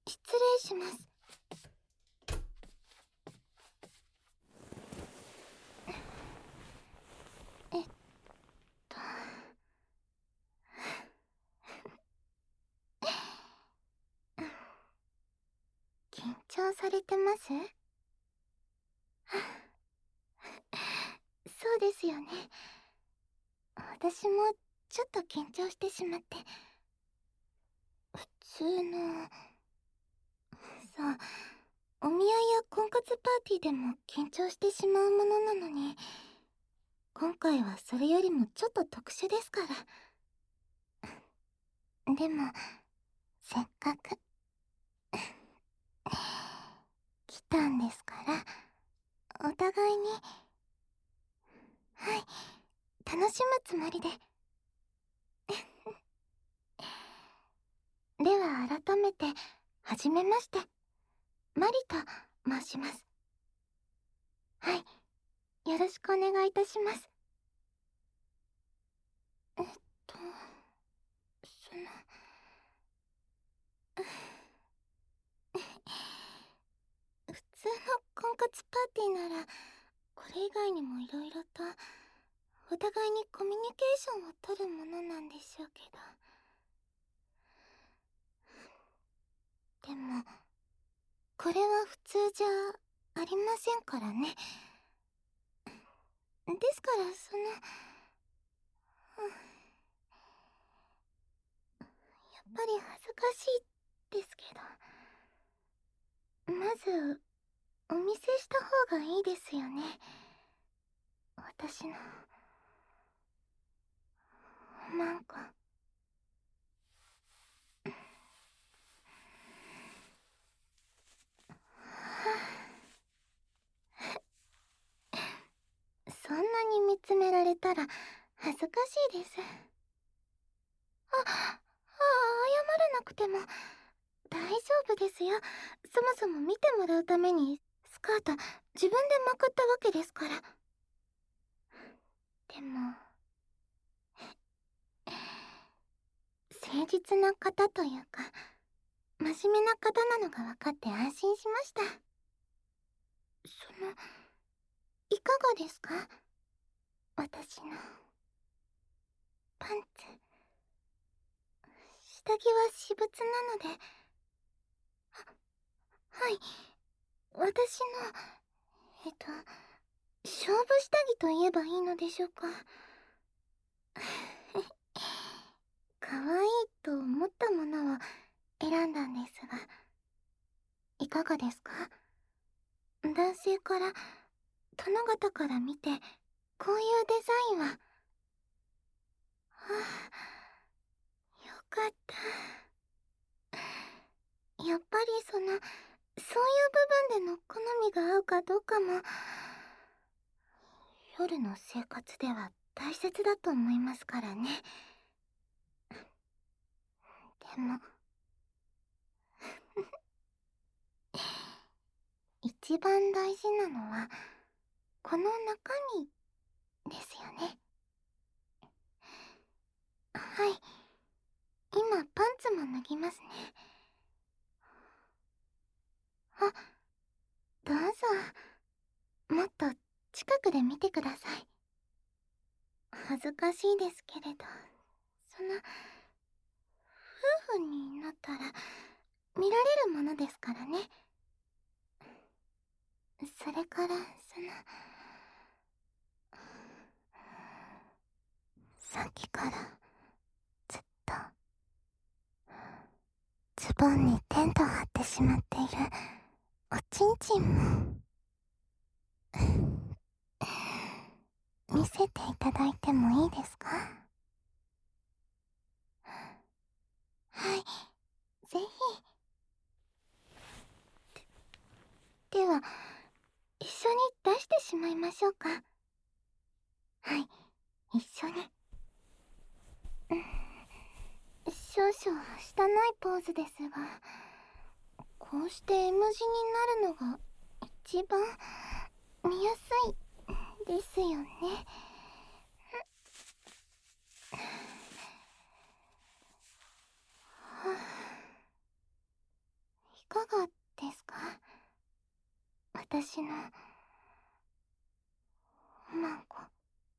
失礼します。えっと緊張されてます？そうですよね。私もちょっと緊張してしまって。普通の、さあ、お見合いや婚活パーティーでも緊張してしまうものなのに、今回はそれよりもちょっと特殊ですから。でも、せっかく来たんですから、お互いに、はい、楽しむつもりで。では改めて、はじめまして。マリと申します。はい、よろしくお願いいたします。えっと、その、普通の婚活パーティーなら、これ以外にもいろいろと、お互いにコミュニケーションをとるものなんでしょうけど。でも、これは普通じゃありませんからね。ですから、やっぱり恥ずかしいですけど、まず、お見せした方がいいですよね。私の、なんか。そんなに見つめられたら恥ずかしいです。謝らなくても大丈夫ですよ。そもそも見てもらうためにスカート自分でまくったわけですから。でも、誠実な方というか、真面目な方なのが分かって安心しました。いかがですか？私のパンツ。下着は私物なので。はい、私の、勝負下着と言えばいいのでしょうか。可愛いと思ったものを選んだんですが、いかがですか？男性から、殿方から見て、こういうデザインは。はあ、よかった。やっぱりそういう部分での好みが合うかどうかも、夜の生活では大切だと思いますからね。でも、一番大事なのは、この中身ですよね。はい。今、パンツも脱ぎますね。あ、どうぞ。もっと近くで見てください。恥ずかしいですけれど、夫婦になったら、見られるものですからね。それから、さっきから、ずっと、ズボンにテント張ってしまっている、おちんちんも、見せていただいてもいいですか？はい、ぜひ。では、一緒に出してしまいましょうか。はい、一緒に。少々はしたないポーズですが、こうして M 字になるのが一番見やすいですよね。 私のマンコ。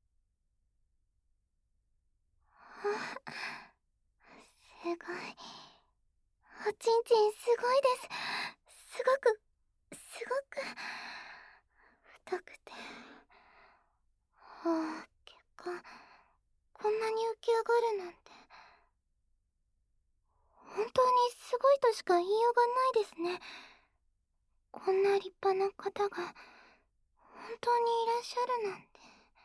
すごい。おちんちんすごいです。すごく太くて、結果こんなに浮き上がるなんて、本当にすごいとしか言いようがないですね。こんな立派な方が本当にいらっしゃるなんて。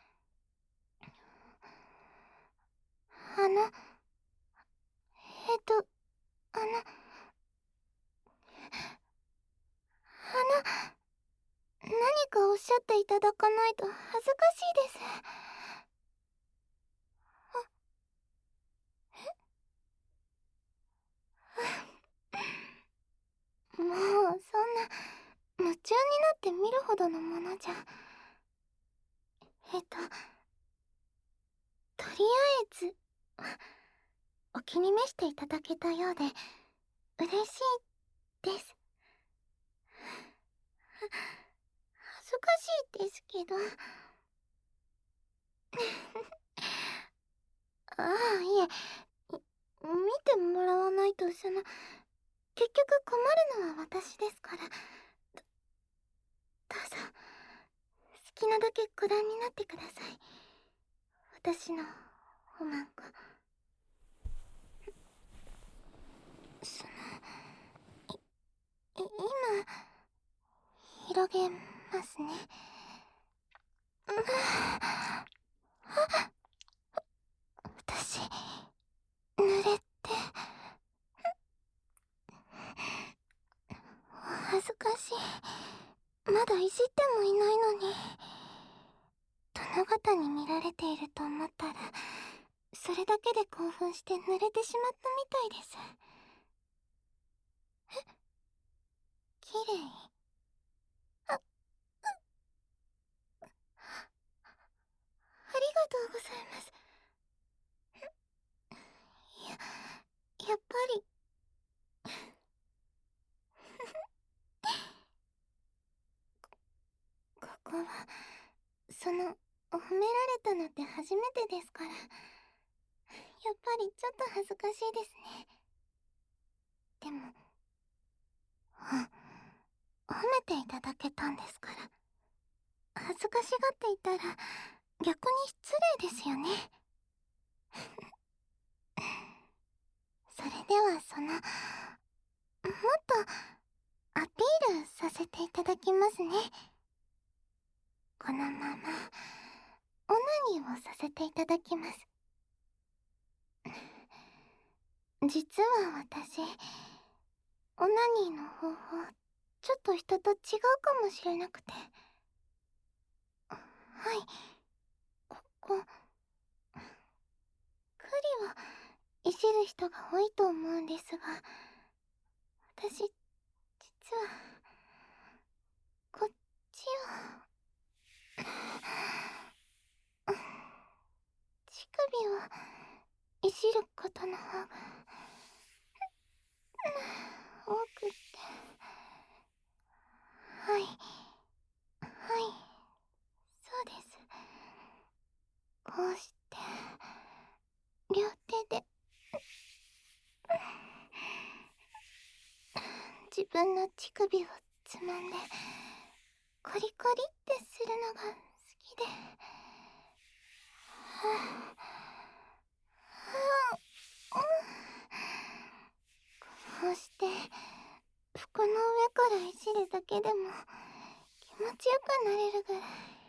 あのえっとあの何かおっしゃっていただかないと恥ずかしいです。もうそんな夢中になって見るほどのものじゃ。とりあえずお気に召していただけたようで嬉しいです。恥ずかしいですけど。ああ、いえ、見てもらわないと、結局困るのは私ですから。どうぞ、好きなだけご覧になってください。私のおまんこ。今、広げますね。私、濡れて、お恥ずかしい。まだいじってもいないのに。殿方に見られていると思ったら、それだけで興奮して濡れてしまったみたいです。綺麗。あ、ありがとうございます。やっぱり。ここは、褒められたのって初めてですから、やっぱりちょっと恥ずかしいですね。でも、褒めていただけたんですから、恥ずかしがっていたら逆に失礼ですよね。それではもっとアピールさせていただきますね。このままオナニーをさせていただきます。実は私、オナニーの方法ちょっと人と違うかもしれなくて。はい、ここクリをいじる人が多いと思うんですが、私実はこっちを乳首をいじることの方が多くって。はい、そうです。こうして両手で自分の乳首をつまんでコリコリってするのが好きで。こうして服の上からいじるだけでも気持ちよくなれるぐらい。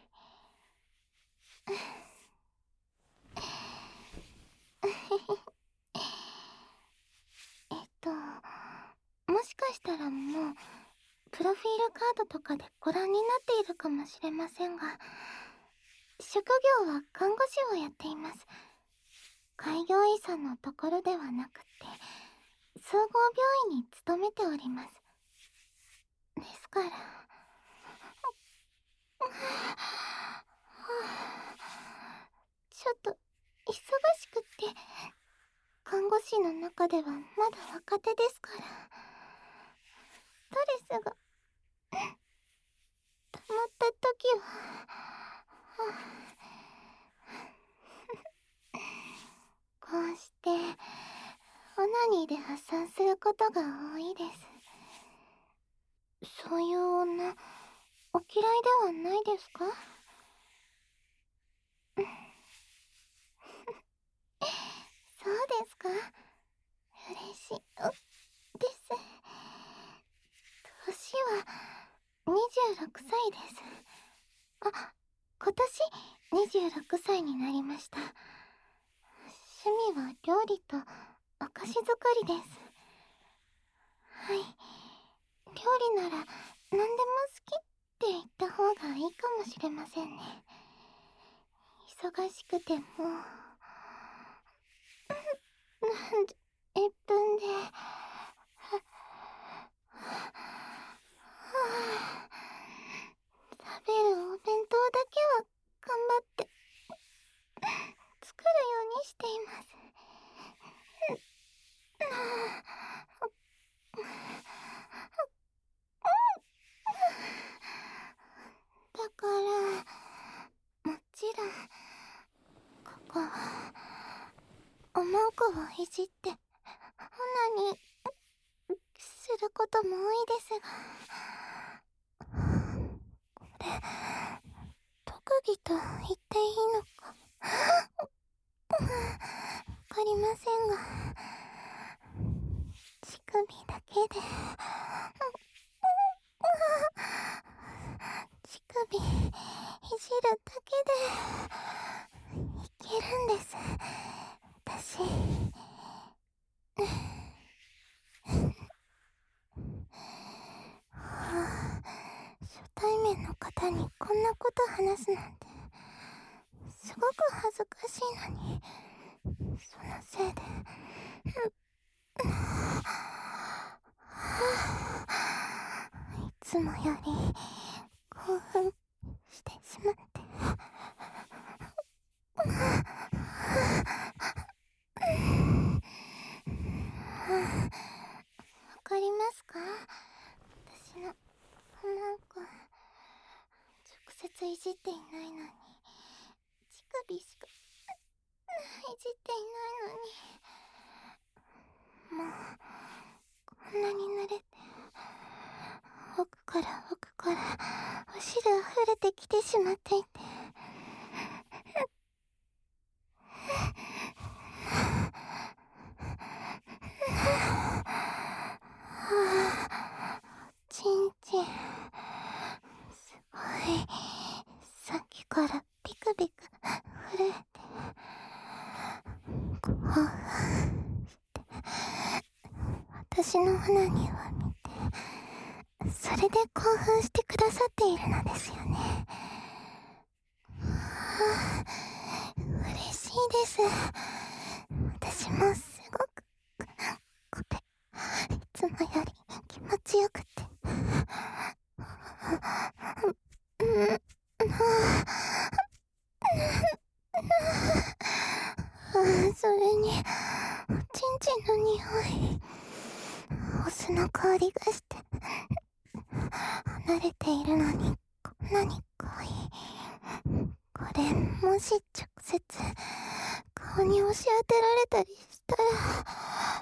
もしかしたらもうプロフィールカードとかでご覧になっているかもしれませんが、職業は看護師をやっています。開業医さんのところではなくて総合病院に勤めております。ですからちょっと忙しくって、看護師の中ではまだ若手ですから、ストレスが。 溜まった時はこうしてオナニーで発散することが多いです。そういう女お嫌いではないですか？そうですか。嬉しいです。年は26歳です。あ、今年26歳になりました。趣味は料理とお菓子作りです。はい。料理なら何でも好きって言った方がいいかもしれませんね。忙しくても1分で食べるお弁当だけは頑張って作るようにしています。だからもちろんここはおまんこをいじってオナニーすることも多いですが、これ特技と言っていいのかわかりませんが、乳首だけで乳首いじるだけでいけるんです。私初対面の方にこんなこと話すなんてすごく恥ずかしいのに、そのせいでいつもより興奮してしまって、わかりますか？私のおまんこ直接いじっていないのに乳首しかいじっていないのに、もうこんなに慣れて奥からお汁溢れてきてしまっていて、ちんちんすごいさっきからピクピク震えて興奮して私のオナニーを見て、それで興奮してくださっているのですよね。嬉しいです。私もすごくこれいつもより気持ちよくてそれにおちんちんの匂い、お酢の香りがして離れているのにこんなに濃い。これもし直接顔に押し当てられたりしたら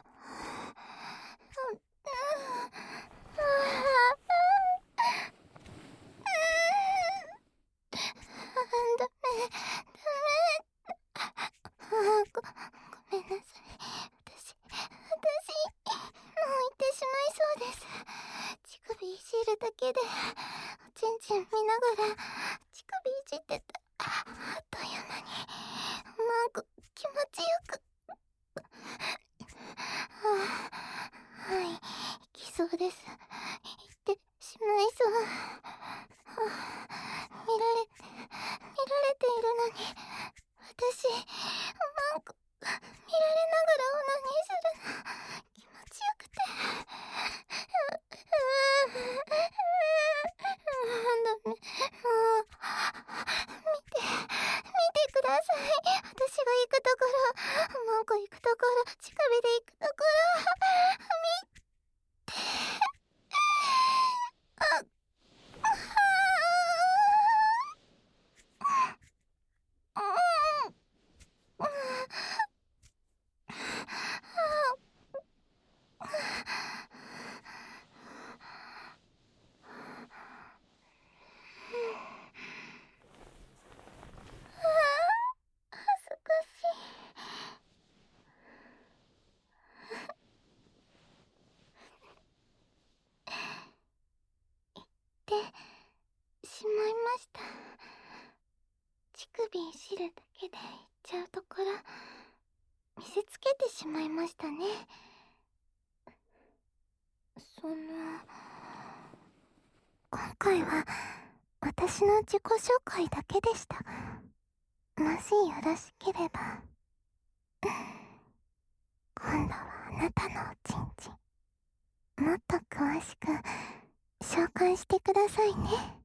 ダメごめんなさい。私もう行ってしまいそうです。乳首いじるだけでおちんちん見ながら乳首いじってたあっという間になんか気持ちよくはい、行きそうです。行ってしまいそう。見られているのに私なんか見られながらオナニーするの気持ちよくてダメ、もう見てください。私が行くところ、マンコ行くところ、乳首で行くところ見てしるだけで言っちゃうところ見せつけてしまいましたね。今回は私の自己紹介だけでしたが、もしよろしければ今度はあなたのおちんちんもっと詳しく紹介してくださいね。